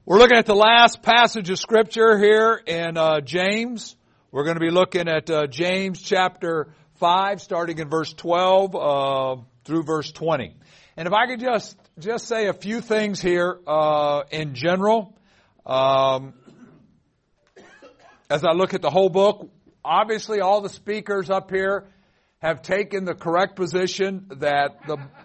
We're looking at the last passage of Scripture here in James. We're going to be looking at James chapter 5, starting in verse 12 through verse 20. And if I could just say a few things here in general. As I look at the whole book, obviously all the speakers up here have taken the correct position that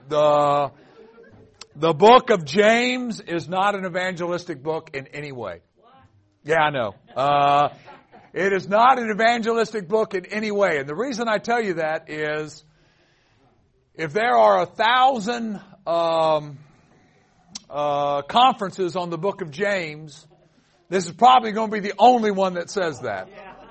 the book of James is not an evangelistic book in any way. Yeah, I know. It is not an evangelistic book in any way. And the reason I tell you that is if there are 1,000 conferences on the book of James, this is probably going to be the only one that says that.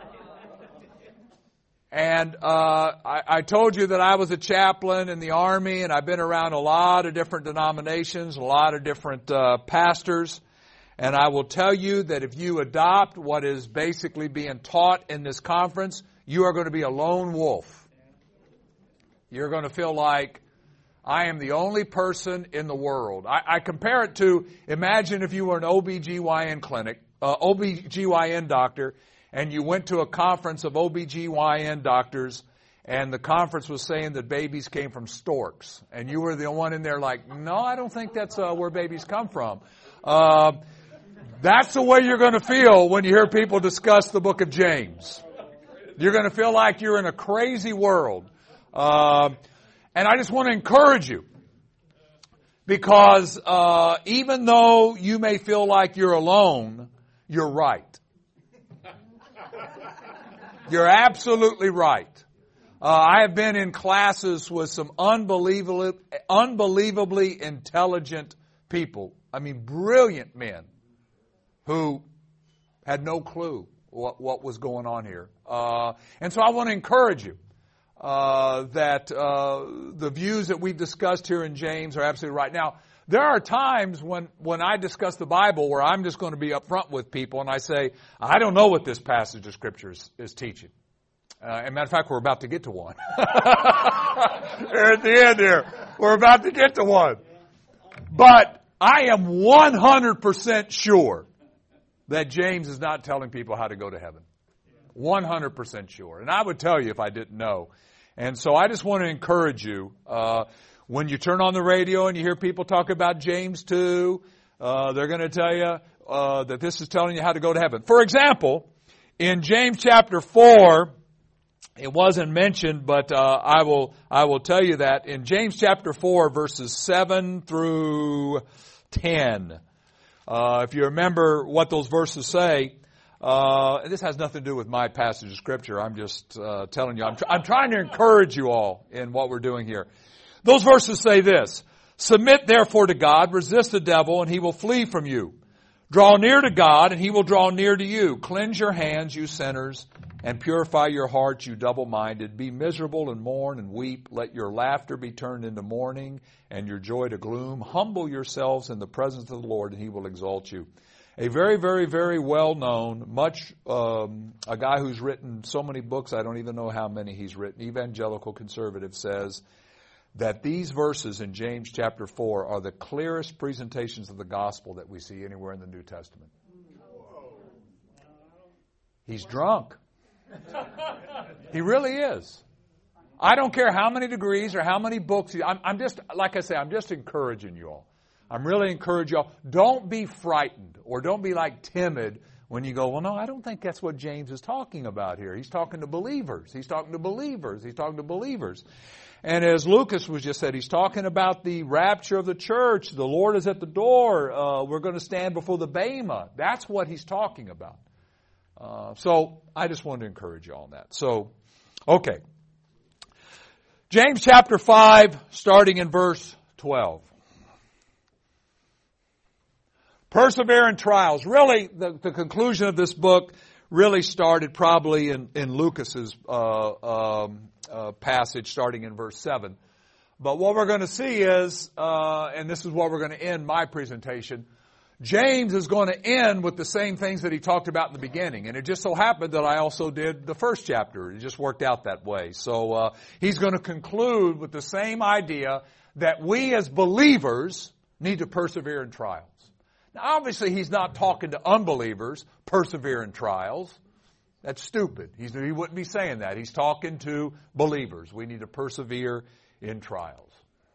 And I told you that I was a chaplain in the Army, and I've been around a lot of different denominations, a lot of different pastors. And I will tell you that if you adopt what is basically being taught in this conference, you are going to be a lone wolf. You're going to feel like I am the only person in the world. I compare it to, imagine if you were an OBGYN clinic, OBGYN doctor, and you went to a conference of OBGYN doctors, and the conference was saying that babies came from storks. And you were the one in there like, no, I don't think that's where babies come from. That's the way you're going to feel when you hear people discuss the book of James. You're going to feel like you're in a crazy world. And I just want to encourage you, because even though you may feel like you're alone, you're right. You're absolutely right. I have been in classes with some unbelievably intelligent people. I mean, brilliant men who had no clue what was going on here. And so I want to encourage you that the views that we've discussed here in James are absolutely right. Now, there are times when I discuss the Bible where I'm just going to be upfront with people and I say, I don't know what this passage of Scripture is teaching. As a matter of fact, we're about to get to one. At the end here, we're about to get to one. But I am 100% sure that James is not telling people how to go to heaven. 100% sure. And I would tell you if I didn't know. And so I just want to encourage you, when you turn on the radio and you hear people talk about James 2, they're going to tell you that this is telling you how to go to heaven. For example, in James chapter 4, it wasn't mentioned, but I will tell you that in James chapter 4, verses 7 through 10, if you remember what those verses say, this has nothing to do with my passage of Scripture. I'm just telling you. I'm trying to encourage you all in what we're doing here. Those verses say this: Submit therefore to God, resist the devil, and he will flee from you. Draw near to God, and he will draw near to you. Cleanse your hands, you sinners, and purify your hearts, you double-minded. Be miserable and mourn and weep. Let your laughter be turned into mourning and your joy to gloom. Humble yourselves in the presence of the Lord, and he will exalt you. A very, very, very well-known, a guy who's written so many books, I don't even know how many he's written, evangelical conservative, says that these verses in James chapter 4 are the clearest presentations of the gospel that we see anywhere in the New Testament. He's drunk. He really is. I don't care how many degrees or how many books. I'm just, like I say, I'm just encouraging you all. I'm really encouraging you all. Don't be frightened or don't be like timid when you go, well, no, I don't think that's what James is talking about here. He's talking to believers. He's talking to believers. He's talking to believers. And as Lucas was just said, he's talking about the rapture of the church. The Lord is at the door. We're going to stand before the Bema. That's what he's talking about. So I just wanted to encourage you on that. So, okay. James chapter 5, starting in verse 12. Persevere in trials. Really, the conclusion of this book really started probably in Lucas's passage, starting in verse 7. But what we're going to see is, and this is what we're going to end my presentation, James is going to end with the same things that he talked about in the beginning. And it just so happened that I also did the first chapter. It just worked out that way. So he's going to conclude with the same idea that we as believers need to persevere in trials. Now, obviously, he's not talking to unbelievers, persevere in trials. That's stupid. He wouldn't be saying that. He's talking to believers. We need to persevere in trials.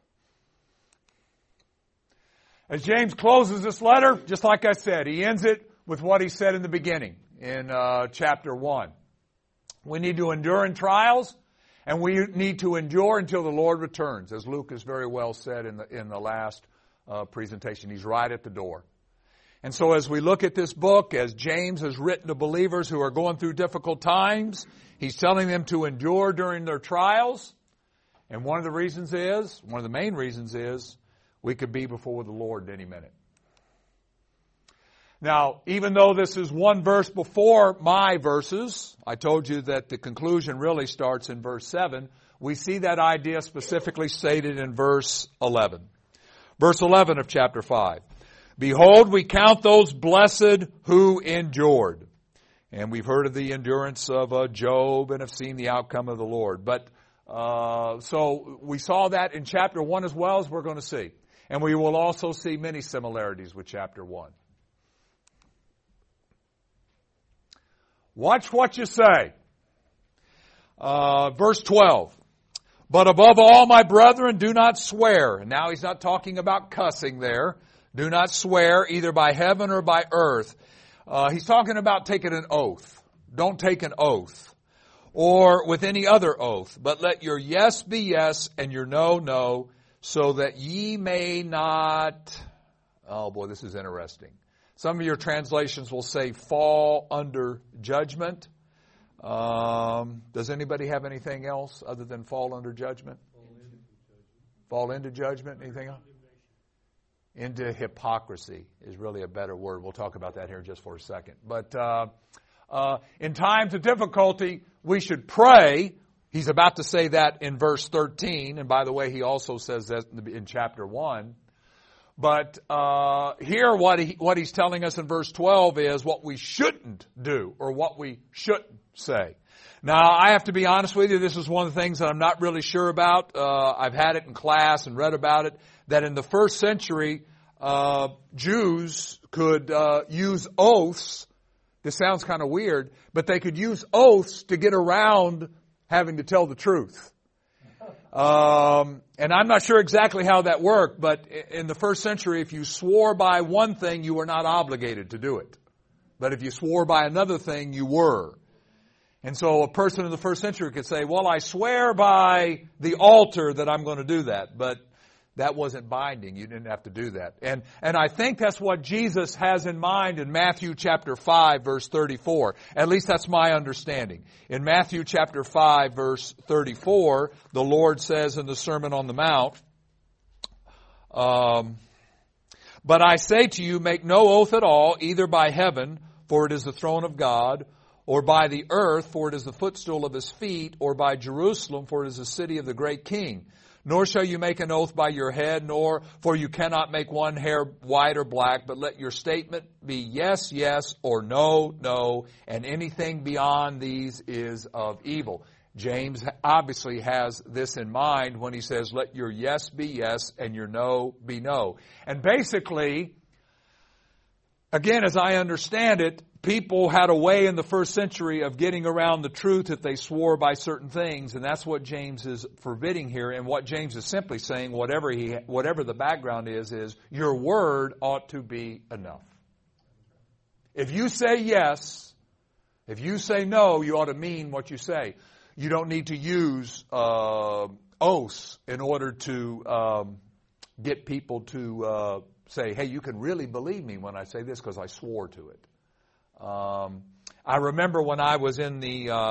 As James closes this letter, just like I said, he ends it with what he said in the beginning in chapter 1. We need to endure in trials, and we need to endure until the Lord returns, as Luke has very well said in the last presentation. He's right at the door. And so as we look at this book, as James has written to believers who are going through difficult times, he's telling them to endure during their trials. And one of the main reasons is, we could be before the Lord any minute. Now, even though this is one verse before my verses, I told you that the conclusion really starts in verse 7. We see that idea specifically stated in verse 11. Verse 11 of chapter 5. Behold, we count those blessed who endured. And we've heard of the endurance of Job and have seen the outcome of the Lord. But so we saw that in chapter 1 as well, as we're going to see. And we will also see many similarities with chapter 1. Watch what you say. Verse 12. But above all, my brethren, do not swear. And now he's not talking about cussing there. Do not swear either by heaven or by earth. He's talking about taking an oath. Don't take an oath. Or with any other oath. But let your yes be yes and your no, no. So that ye may not... Oh boy, this is interesting. Some of your translations will say fall under judgment. Does anybody have anything else other than fall under judgment? Fall into judgment? Anything else? Into hypocrisy is really a better word. We'll talk about that here just for a second. But in times of difficulty, we should pray. He's about to say that in verse 13. And by the way, he also says that in chapter 1. But here what he's telling us in verse 12 is what we shouldn't do or what we shouldn't say. Now, I have to be honest with you. This is one of the things that I'm not really sure about. I've had it in class and read about it, that in the first century, Jews could use oaths. This sounds kind of weird, but they could use oaths to get around having to tell the truth. And I'm not sure exactly how that worked, but in the first century, if you swore by one thing, you were not obligated to do it. But if you swore by another thing, you were. And so a person in the first century could say, well, I swear by the altar that I'm going to do that. But that wasn't binding. You didn't have to do that. And I think that's what Jesus has in mind in Matthew chapter 5, verse 34. At least that's my understanding. In Matthew chapter 5, verse 34, the Lord says in the Sermon on the Mount, but I say to you, make no oath at all, either by heaven, for it is the throne of God, or by the earth, for it is the footstool of his feet, or by Jerusalem, for it is the city of the great king. Nor shall you make an oath by your head, for you cannot make one hair white or black, but let your statement be yes, yes, or no, no, and anything beyond these is of evil. James obviously has this in mind when he says, let your yes be yes and your no be no. And basically, again, as I understand it, people had a way in the first century of getting around the truth if they swore by certain things, and that's what James is forbidding here. And what James is simply saying, whatever the background is your word ought to be enough. If you say yes, if you say no, you ought to mean what you say. You don't need to use oaths in order to get people to say, hey, you can really believe me when I say this because I swore to it. I remember when I was in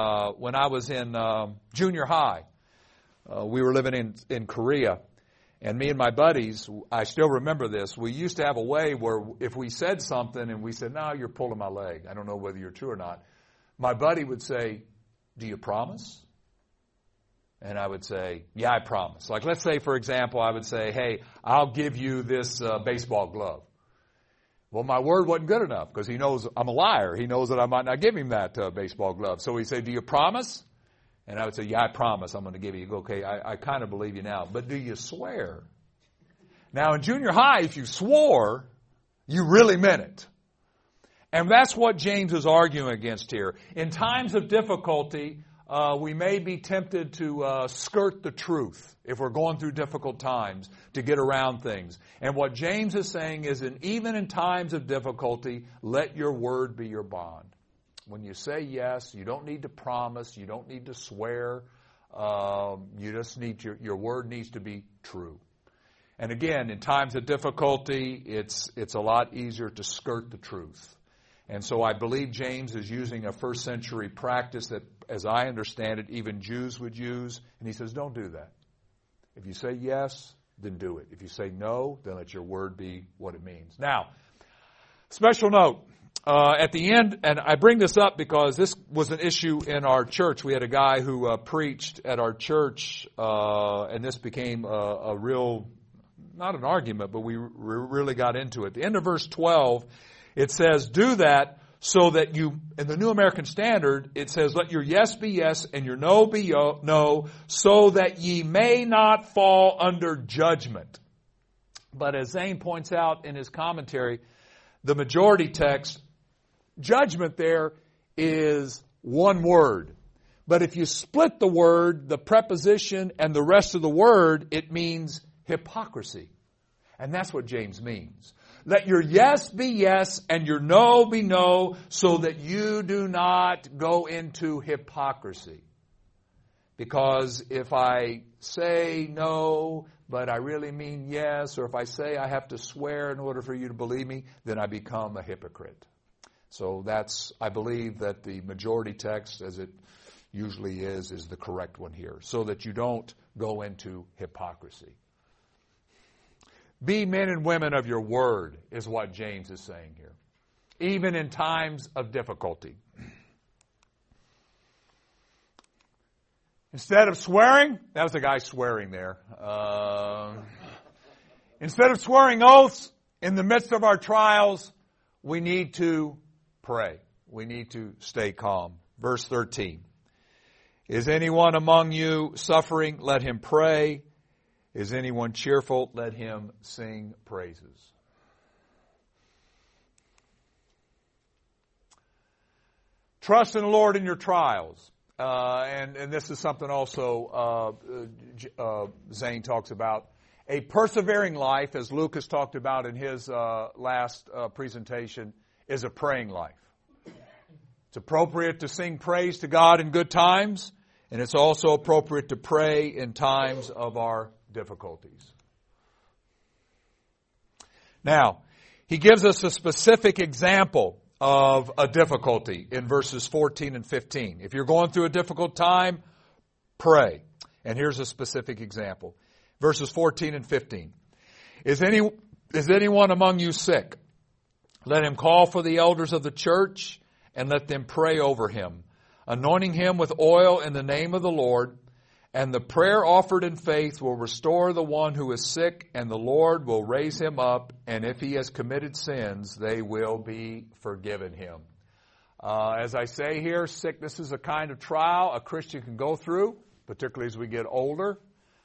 junior high, we were living in Korea, and me and my buddies, I still remember this. We used to have a way where if we said something and we said, "No, you're pulling my leg. I don't know whether you're true or not." My buddy would say, "Do you promise?" And I would say, "Yeah, I promise." Like, let's say, for example, I would say, "Hey, I'll give you this baseball glove." Well, my word wasn't good enough because he knows I'm a liar. He knows that I might not give him that baseball glove. So he'd say, "Do you promise?" And I would say, "Yeah, I promise I'm going to give you." Okay, I kind of believe you now. But do you swear? Now, in junior high, if you swore, You really meant it. And that's what James is arguing against here. In times of difficulty, we may be tempted to skirt the truth if we're going through difficult times to get around things. And what James is saying is, even in times of difficulty, let your word be your bond. When you say yes, you don't need to promise, you don't need to swear. You just need your word needs to be true. And again, in times of difficulty, it's a lot easier to skirt the truth. And so I believe James is using a first century practice that, as I understand it, even Jews would use. And he says, don't do that. If you say yes, then do it. If you say no, then let your word be what it means. Now, special note, at the end, and I bring this up because this was an issue in our church. We had a guy who preached at our church, and this became a real, not an argument, but we really got into it. At the end of verse 12, it says, do that so that you, in the New American Standard, it says, let your yes be yes and your no be no, so that ye may not fall under judgment. But as Zane points out in his commentary, the majority text, judgment there is one word. But if you split the word, the preposition, and the rest of the word, it means hypocrisy. And that's what James means. Let your yes be yes and your no be no, so that you do not go into hypocrisy. Because if I say no, but I really mean yes, or if I say I have to swear in order for you to believe me, then I become a hypocrite. So I believe that the majority text, as it usually is the correct one here, so that you don't go into hypocrisy. Be men and women of your word, is what James is saying here, even in times of difficulty. Instead of swearing, that was a guy swearing there. Instead of swearing oaths in the midst of our trials, we need to pray. We need to stay calm. Verse 13. Is anyone among you suffering? Let him pray. Is anyone cheerful? Let him sing praises. Trust in the Lord in your trials. And this is something also Zane talks about. A persevering life, as Lucas talked about in his last presentation, is a praying life. It's appropriate to sing praise to God in good times, and it's also appropriate to pray in times of our difficulties. Now, he gives us a specific example of a difficulty in verses 14 and 15. If you're going through a difficult time, pray. And here's a specific example. Verses 14 and 15. Is anyone among you sick? Let him call for the elders of the church and let them pray over him, anointing him with oil in the name of the Lord. And the prayer offered in faith will restore the one who is sick, and the Lord will raise him up. And if he has committed sins, they will be forgiven him. As I say here, sickness is a kind of trial a Christian can go through, particularly as we get older.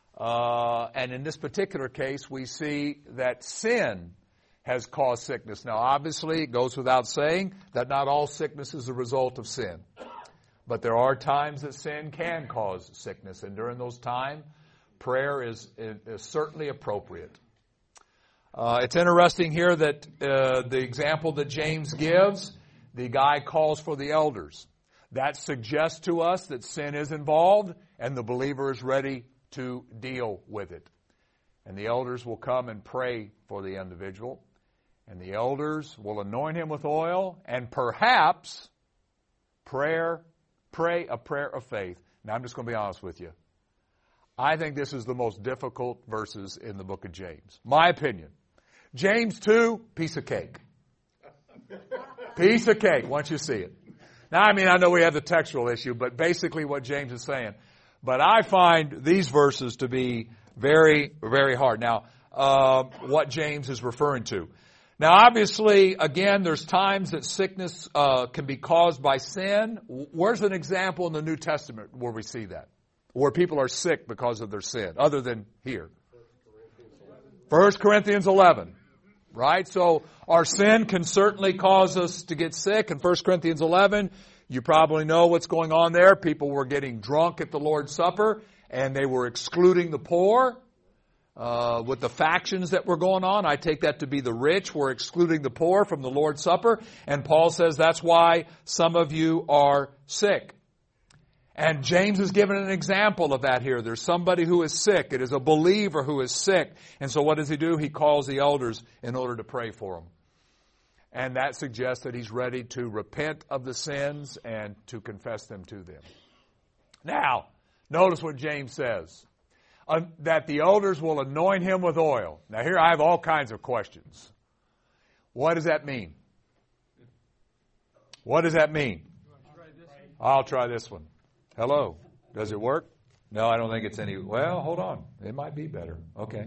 And in this particular case, we see that sin has caused sickness. Now, obviously, it goes without saying that not all sickness is a result of sin. But there are times that sin can cause sickness, and during those times, prayer is certainly appropriate. It's interesting here that the example that James gives, the guy calls for the elders. That suggests to us that sin is involved, and the believer is ready to deal with it. And the elders will come and pray for the individual, and the elders will anoint him with oil, and perhaps pray a prayer of faith. Now, I'm just going to be honest with you. I think this is the most difficult verses in the book of James. My opinion. James 2, piece of cake. Piece of cake, once you see it. Now, I know we have the textual issue, but basically what James is saying. But I find these verses to be very, very hard. Now, what James is referring to. Now, obviously, again, there's times that sickness can be caused by sin. Where's an example in the New Testament where we see that? Where people are sick because of their sin, other than here? 1 Corinthians 11. right? So our sin can certainly cause us to get sick. In 1 Corinthians 11, you probably know what's going on there. People were getting drunk at the Lord's Supper, and they were excluding the poor. With the factions that were going on, I take that to be the rich were excluding the poor from the Lord's Supper. And Paul says that's why some of you are sick. And James is giving an example of that here. There's somebody who is sick. It is a believer who is sick. And so what does he do? He calls the elders in order to pray for him. And that suggests that he's ready to repent of the sins and to confess them to them. Now, notice what James says. That the elders will anoint him with oil. Now here I have all kinds of questions. What does that mean? What does that mean? I'll try this one. Hello. Does it work? No, I don't think it's any. Well, hold on. It might be better. Okay.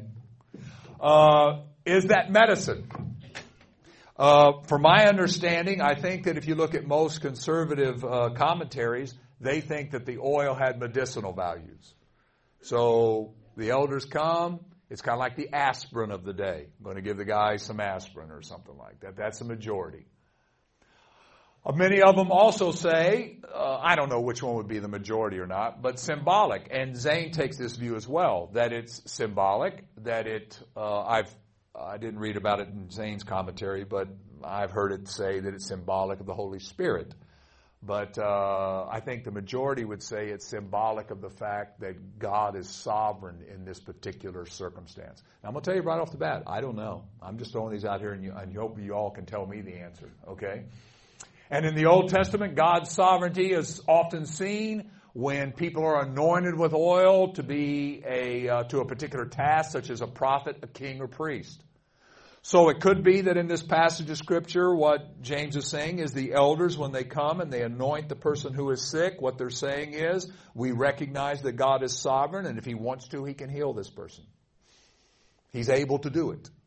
Is that medicine? From my understanding, I think that if you look at most conservative commentaries, they think that the oil had medicinal values. So the elders come. It's kind of like the aspirin of the day. I'm going to give the guy some aspirin or something like that. That's the majority. Many of them also say, I don't know which one would be the majority or not, but symbolic. And Zane takes this view as well, that it's symbolic, that I didn't read about it in Zane's commentary, but I've heard it say that it's symbolic of the Holy Spirit. But I think the majority would say it's symbolic of the fact that God is sovereign in this particular circumstance. Now, I'm going to tell you right off the bat, I don't know. I'm just throwing these out here, and you hope you all can tell me the answer, okay? And in the Old Testament, God's sovereignty is often seen when people are anointed with oil to be to a particular task, such as a prophet, a king, or priest. So it could be that in this passage of Scripture, what James is saying is the elders, when they come and they anoint the person who is sick, what they're saying is, we recognize that God is sovereign, and if He wants to, He can heal this person. He's able to do it.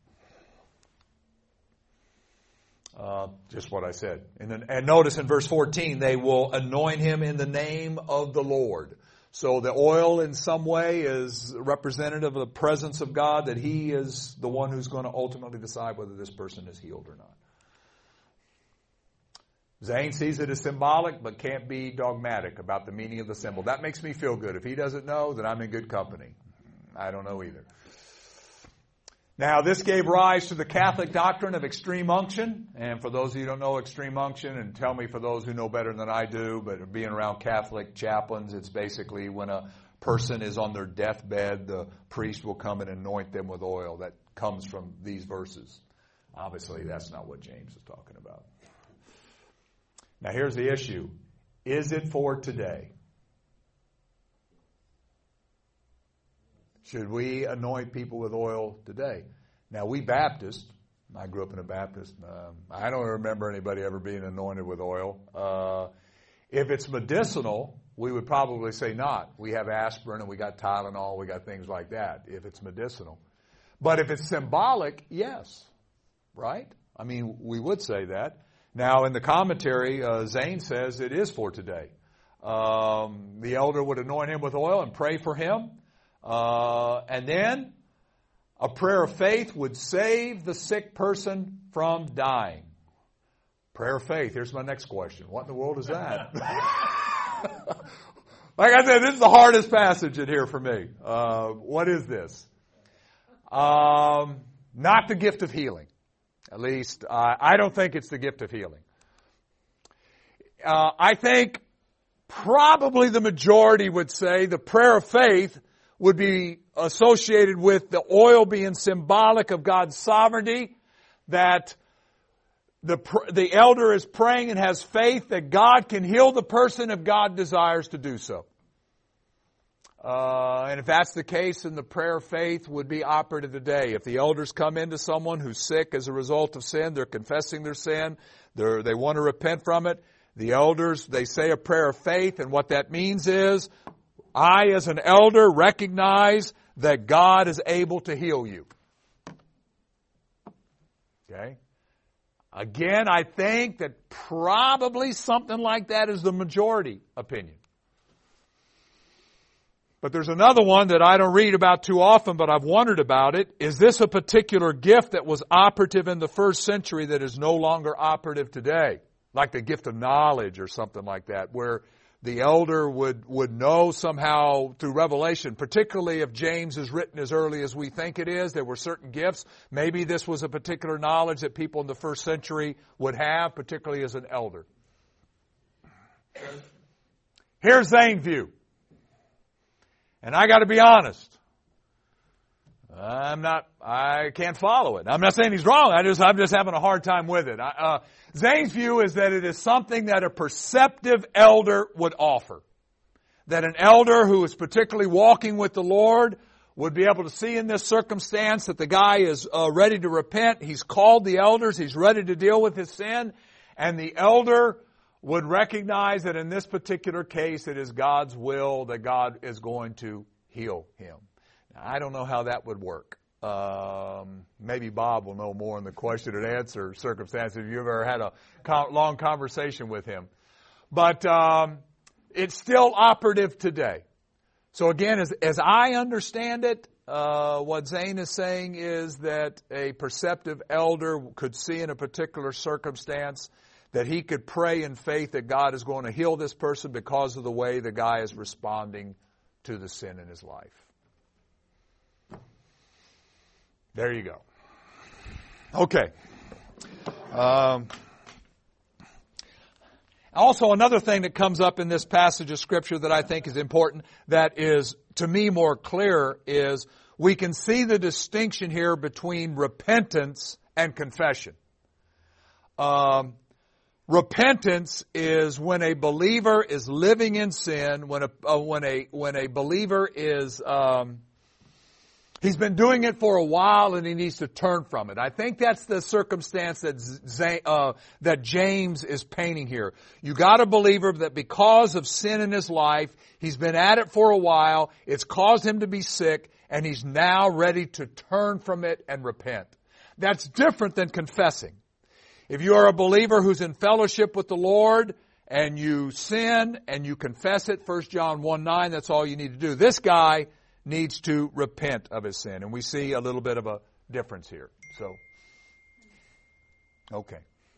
Just what I said. And notice in verse 14, they will anoint him in the name of the Lord. So the oil in some way is representative of the presence of God, that He is the one who's going to ultimately decide whether this person is healed or not. Zane sees it as symbolic, but can't be dogmatic about the meaning of the symbol. That makes me feel good. If he doesn't know, then I'm in good company. I don't know either. Now, this gave rise to the Catholic doctrine of extreme unction. And for those of you who don't know extreme unction, and tell me for those who know better than I do, but being around Catholic chaplains, it's basically when a person is on their deathbed, the priest will come and anoint them with oil. That comes from these verses. Obviously, that's not what James is talking about. Now, here's the issue. Is it for today? Should we anoint people with oil today? Now, we Baptists, I grew up in a Baptist, I don't remember anybody ever being anointed with oil. If it's medicinal, we would probably say not. We have aspirin and we got Tylenol, we got things like that, if it's medicinal. But if it's symbolic, yes, right? I mean, we would say that. Now, in the commentary, Zane says it is for today. The elder would anoint him with oil and pray for him. And then a prayer of faith would save the sick person from dying. Prayer of faith. Here's my next question. What in the world is that? Like I said, this is the hardest passage in here for me. What is this? Not the gift of healing. At least, I don't think it's the gift of healing. I think probably the majority would say the prayer of faith would be associated with the oil being symbolic of God's sovereignty, that the elder is praying and has faith that God can heal the person if God desires to do so. And if that's the case, then the prayer of faith would be operative today. If the elders come into someone who's sick as a result of sin, they're confessing their sin, they want to repent from it, the elders, they say a prayer of faith, and what that means is, I, as an elder, recognize that God is able to heal you. Okay? Again, I think that probably something like that is the majority opinion. But there's another one that I don't read about too often, but I've wondered about it. Is this a particular gift that was operative in the first century that is no longer operative today? Like the gift of knowledge or something like that, where the elder would know somehow through revelation, particularly if James is written as early as we think it is, there were certain gifts. Maybe this was a particular knowledge that people in the first century would have, particularly as an elder. Here's Zane's view. And I got to be honest. I can't follow it. I'm not saying he's wrong. I'm just having a hard time with it. Zane's view is that it is something that a perceptive elder would offer. That an elder who is particularly walking with the Lord would be able to see in this circumstance that the guy is ready to repent. He's called the elders. He's ready to deal with his sin. And the elder would recognize that in this particular case it is God's will that God is going to heal him. Now, I don't know how that would work. Maybe Bob will know more in the question and answer circumstance if you've ever had a long conversation with him. But it's still operative today. So again, as I understand it, what Zane is saying is that a perceptive elder could see in a particular circumstance that he could pray in faith that God is going to heal this person because of the way the guy is responding to the sin in his life. There you go. Okay. Also, another thing that comes up in this passage of Scripture that I think is important, that is, to me, more clear, is we can see the distinction here between repentance and confession. Repentance is when a believer is living in sin, when a believer is he's been doing it for a while and he needs to turn from it. I think that's the circumstance that James is painting here. You got a believer that because of sin in his life, he's been at it for a while, it's caused him to be sick, and he's now ready to turn from it and repent. That's different than confessing. If you are a believer who's in fellowship with the Lord and you sin and you confess it, 1 John 1:9, that's all you need to do. This guy needs to repent of his sin. And we see a little bit of a difference here. So, okay.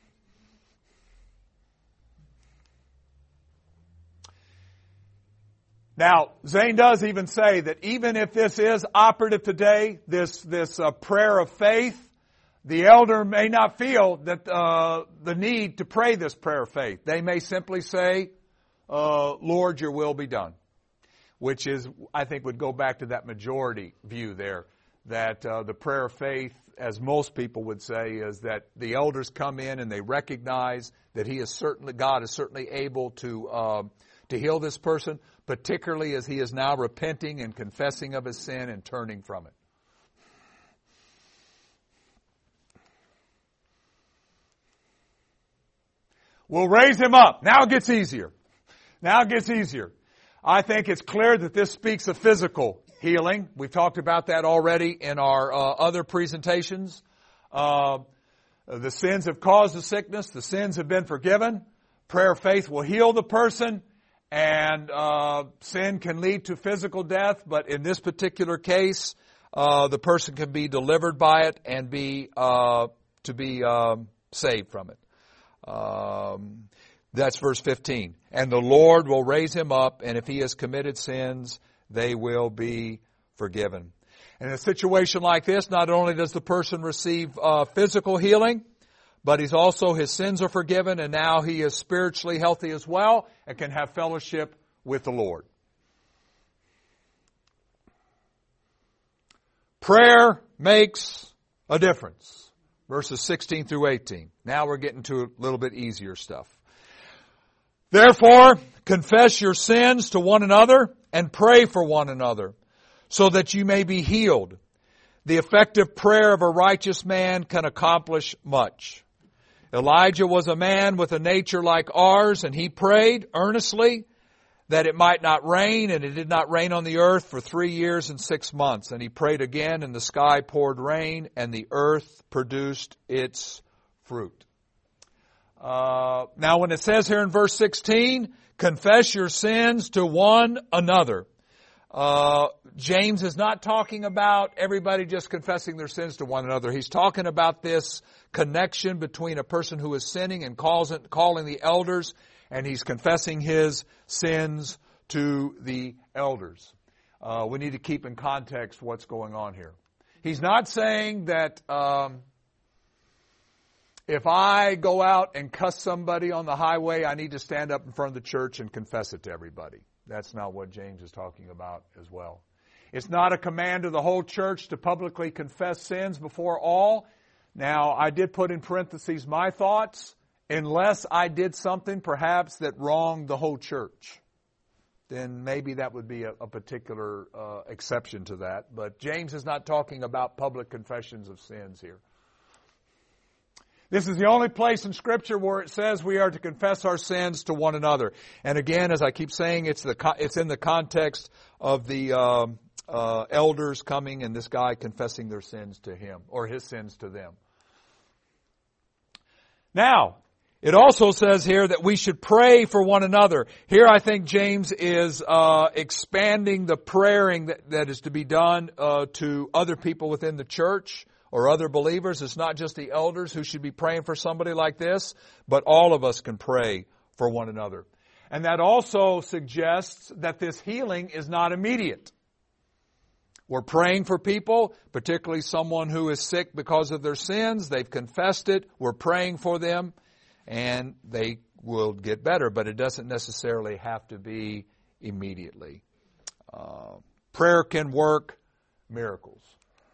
Now, Zane does even say that even if this is operative today, this prayer of faith, the elder may not feel that the need to pray this prayer of faith. They may simply say, Lord, your will be done. Which is, I think, would go back to that majority view there. That the prayer of faith, as most people would say, is that the elders come in and they recognize that God is certainly able to heal this person, particularly as he is now repenting and confessing of his sin and turning from it. We'll raise him up. Now it gets easier. I think it's clear that this speaks of physical healing. We've talked about that already in our other presentations. The sins have caused the sickness. The sins have been forgiven. Prayer of faith will heal the person. And sin can lead to physical death. But in this particular case, the person can be delivered by it and be saved from it. That's verse 15. And the Lord will raise him up, and if he has committed sins, they will be forgiven. And in a situation like this, not only does the person receive physical healing, but his sins are forgiven, and now he is spiritually healthy as well, and can have fellowship with the Lord. Prayer makes a difference. Verses 16 through 18. Now we're getting to a little bit easier stuff. Therefore, confess your sins to one another and pray for one another, so that you may be healed. The effective prayer of a righteous man can accomplish much. Elijah was a man with a nature like ours, and he prayed earnestly that it might not rain, and it did not rain on the earth for 3 years and 6 months. And he prayed again, and the sky poured rain, and the earth produced its fruit. Now when it says here in verse 16, confess your sins to one another, James is not talking about everybody just confessing their sins to one another. He's talking about this connection between a person who is sinning and calling the elders, and he's confessing his sins to the elders. We need to keep in context what's going on here. He's not saying that if I go out and cuss somebody on the highway, I need to stand up in front of the church and confess it to everybody. That's not what James is talking about as well. It's not a command to the whole church to publicly confess sins before all. Now, I did put in parentheses my thoughts, unless I did something perhaps that wronged the whole church. Then maybe that would be a particular exception to that. But James is not talking about public confessions of sins here. This is the only place in Scripture where it says we are to confess our sins to one another. And again, as I keep saying, it's in the context of the elders coming and this guy confessing their sins to him, or his sins to them. Now, it also says here that we should pray for one another. Here I think James is expanding the praying that is to be done to other people within the church or other believers. It's not just the elders who should be praying for somebody like this, but all of us can pray for one another. And that also suggests that this healing is not immediate. We're praying for people, particularly someone who is sick because of their sins. They've confessed it. We're praying for them, and they will get better, but it doesn't necessarily have to be immediately. Prayer can work miracles,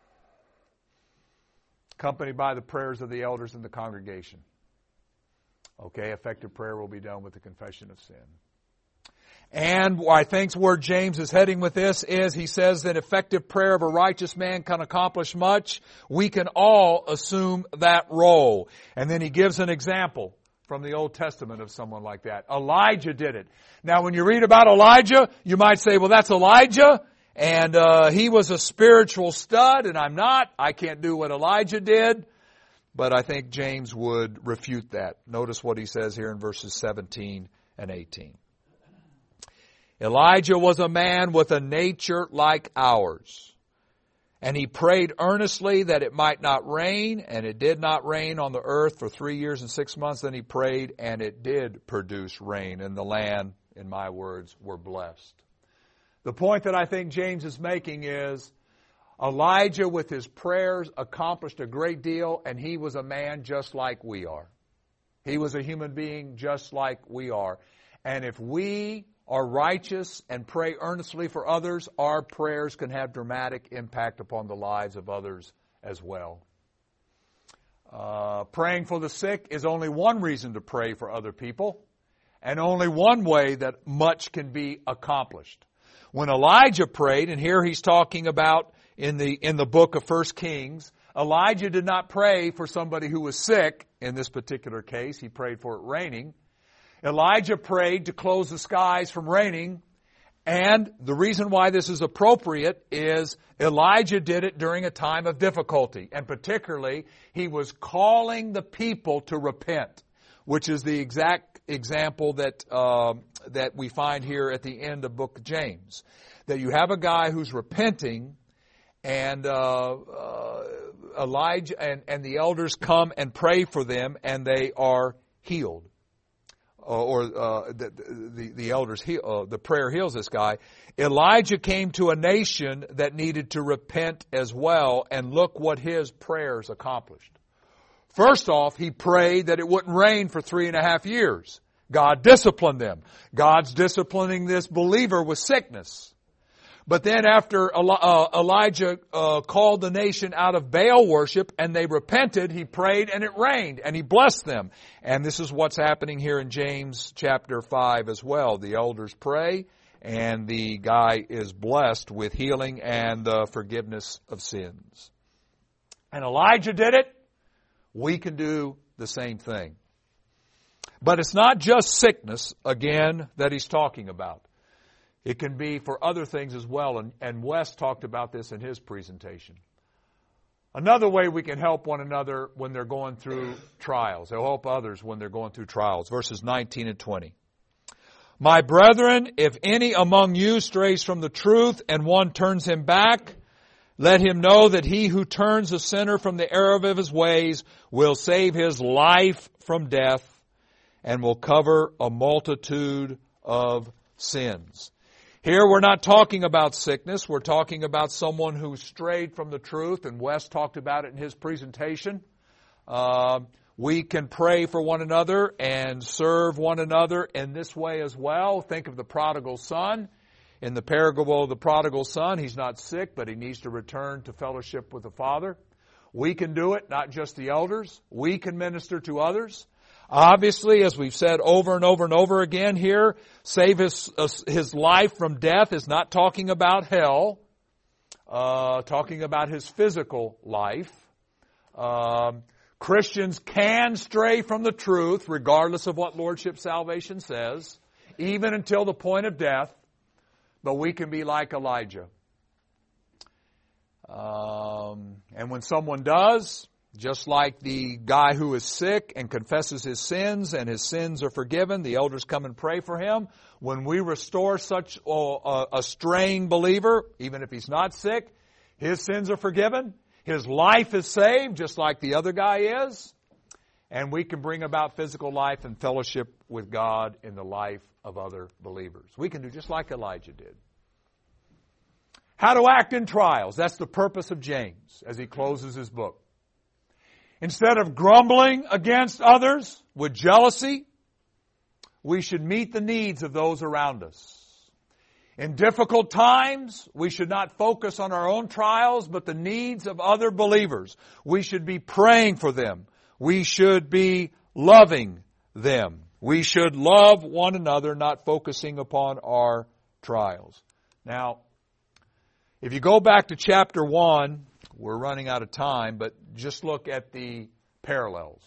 accompanied by the prayers of the elders in the congregation. Okay, effective prayer will be done with the confession of sin. And I think where James is heading with this is he says that effective prayer of a righteous man can accomplish much. We can all assume that role. And then he gives an example from the Old Testament of someone like that. Elijah did it. Now when you read about Elijah, you might say, well, that's Elijah, and he was a spiritual stud, and I'm not. I can't do what Elijah did. But I think James would refute that. Notice what he says here in verses 17 and 18. Elijah was a man with a nature like ours, and he prayed earnestly that it might not rain, and it did not rain on the earth for 3 years and 6 months. Then he prayed, and it did produce rain, and the land, in my words, were blessed. The point that I think James is making is Elijah, with his prayers, accomplished a great deal, and he was a man just like we are. He was a human being just like we are. And if we are righteous and pray earnestly for others, our prayers can have dramatic impact upon the lives of others as well. Praying for the sick is only one reason to pray for other people, and only one way that much can be accomplished. When Elijah prayed, and here he's talking about in the book of 1 Kings, Elijah did not pray for somebody who was sick. In this particular case, he prayed for it raining. Elijah prayed to close the skies from raining, and the reason why this is appropriate is Elijah did it during a time of difficulty, and particularly he was calling the people to repent, which is the exact example that we find here at the end of book of James. That you have a guy who's repenting, and Elijah and the elders come and pray for them, and they are healed. The elders heal, the prayer heals this guy. Elijah came to a nation that needed to repent as well, and look what his prayers accomplished. First off, he prayed that it wouldn't rain for 3.5 years. God disciplined them. God's disciplining this believer with sickness. But then after Elijah called the nation out of Baal worship and they repented, he prayed and it rained and he blessed them. And this is what's happening here in James chapter 5 as well. The elders pray and the guy is blessed with healing and the forgiveness of sins. And Elijah did it. We can do the same thing. But it's not just sickness, again, that he's talking about. It can be for other things as well, and Wes talked about this in his presentation. Another way we can help one another when they're going through trials. They'll help others when they're going through trials. Verses 19 and 20. My brethren, if any among you strays from the truth and one turns him back, let him know that he who turns a sinner from the error of his ways will save his life from death and will cover a multitude of sins. Here we're not talking about sickness. We're talking about someone who strayed from the truth, and Wes talked about it in his presentation. We can pray for one another and serve one another in this way as well. Think of the prodigal son. In the parable of the prodigal son, he's not sick, but he needs to return to fellowship with the Father. We can do it, not just the elders. We can minister to others. Obviously, as we've said over and over and over again here, save his life from death is not talking about hell, talking about his physical life. Christians can stray from the truth, regardless of what Lordship Salvation says, even until the point of death. But we can be like Elijah. And when someone does, just like the guy who is sick and confesses his sins and his sins are forgiven, the elders come and pray for him. When we restore such a straying believer, even if he's not sick, his sins are forgiven. His life is saved, just like the other guy is. And we can bring about physical life and fellowship with God in the life of other believers. We can do just like Elijah did. How to act in trials. That's the purpose of James as he closes his book. Instead of grumbling against others with jealousy, we should meet the needs of those around us. In difficult times, we should not focus on our own trials, but the needs of other believers. We should be praying for them. We should be loving them. We should love one another, not focusing upon our trials. Now, if you go back to chapter 1, we're running out of time, but just look at the parallels.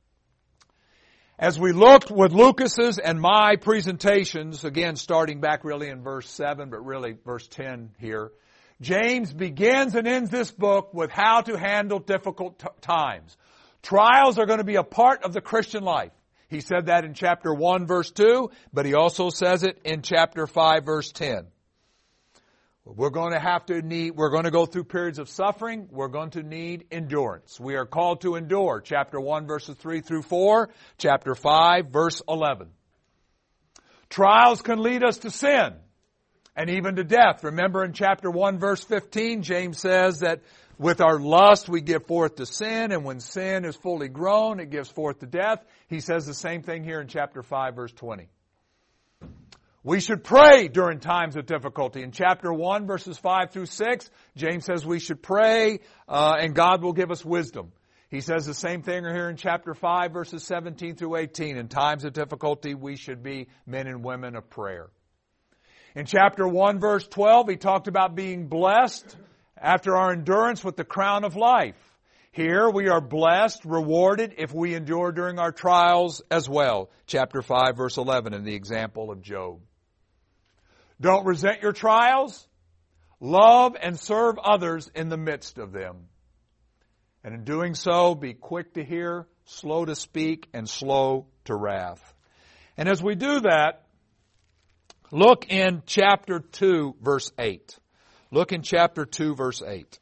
As we looked with Lucas's and my presentations, again starting back really in verse 7, but really verse 10 here, James begins and ends this book with how to handle difficult times. Trials are going to be a part of the Christian life. He said that in chapter 1, verse 2, but he also says it in chapter 5, verse 10. We're going to go through periods of suffering. We're going to need endurance. We are called to endure. Chapter 1, verses 3 through 4. Chapter 5, verse 11. Trials can lead us to sin and even to death. Remember in chapter 1, verse 15, James says that with our lust we give forth to sin, and when sin is fully grown, it gives forth to death. He says the same thing here in chapter 5, verse 20. We should pray during times of difficulty. In chapter 1, verses 5 through 6, James says we should pray and God will give us wisdom. He says the same thing here in chapter 5, verses 17 through 18. In times of difficulty, we should be men and women of prayer. In chapter 1, verse 12, he talked about being blessed after our endurance with the crown of life. Here we are blessed, rewarded, if we endure during our trials as well. Chapter 5, verse 11, in the example of Job. Don't resent your trials. Love and serve others in the midst of them. And in doing so, be quick to hear, slow to speak, and slow to wrath. And as we do that, look in chapter 2, verse 8. Look in chapter 2, verse 8.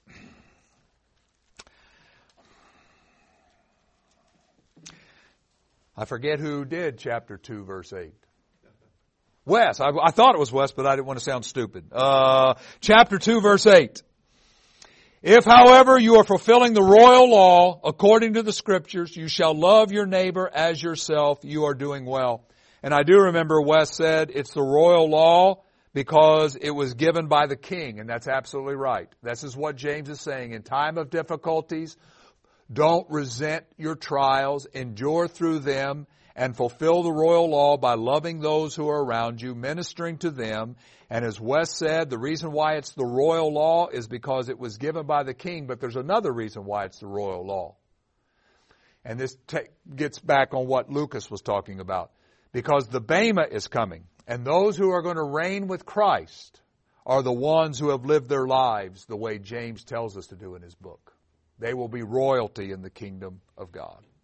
I forget who did chapter 2, verse 8. Wes. I thought it was Wes, but I didn't want to sound stupid. Chapter 2, verse 8. If, however, you are fulfilling the royal law according to the Scriptures, you shall love your neighbor as yourself, you are doing well. And I do remember Wes said it's the royal law because it was given by the king, and that's absolutely right. This is what James is saying. In time of difficulties, don't resent your trials, endure through them, and fulfill the royal law by loving those who are around you, ministering to them. And as Wes said, the reason why it's the royal law is because it was given by the king, but there's another reason why it's the royal law. And this gets back on what Lucas was talking about. Because the Bema is coming, and those who are going to reign with Christ are the ones who have lived their lives the way James tells us to do in his book. They will be royalty in the kingdom of God.